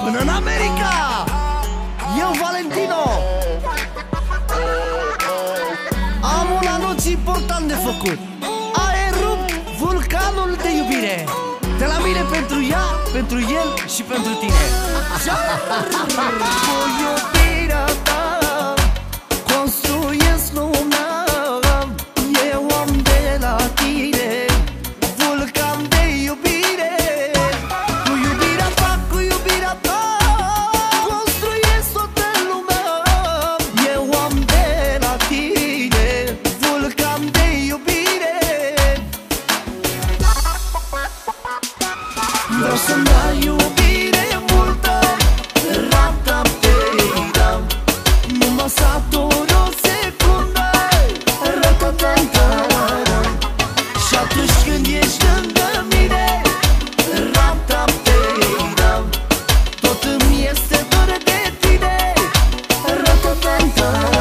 până în America. Eu, Valentino, am un anunț important de făcut. A erupt vulcanul de iubire. De la mine pentru ea, pentru el și pentru tine. Cu iubirea ta construiesc lumea. Eu am de la tine vulcan de iubire. Cu iubirea ta, cu iubirea ta construiesc toată lumea. Eu am de la tine vulcan de iubire. Vreau să-mi dai iubire multă, rata-pe-dam. Nu mă satur o secundă, rata-ta-ta-ta-ta. Și atunci când ești lângă mine, rata-pe-dam, tot îmi este dor de tine, rata-ta-ta-ta-ta.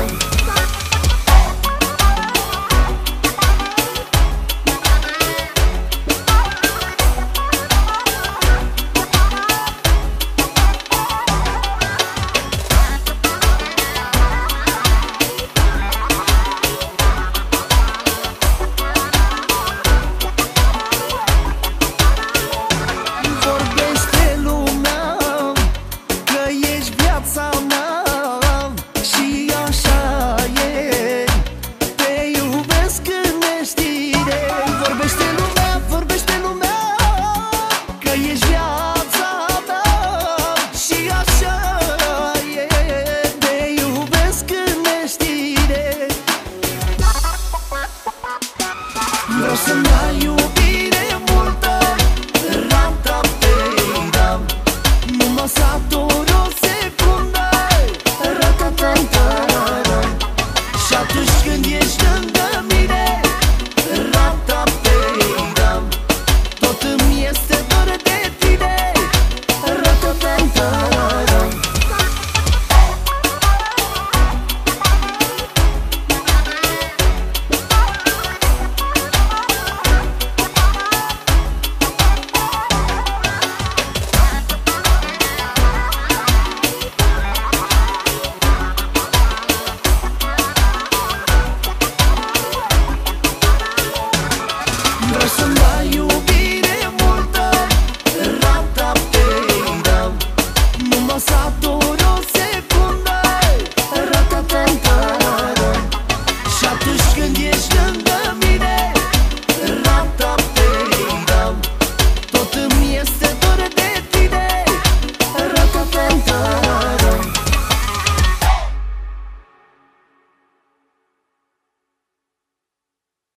Vreau să-mi dai iubire multă, rata-pe-dam. Nu mă satur o secundă, rata-ta-ta-ta. Și atunci când ești lângă mine,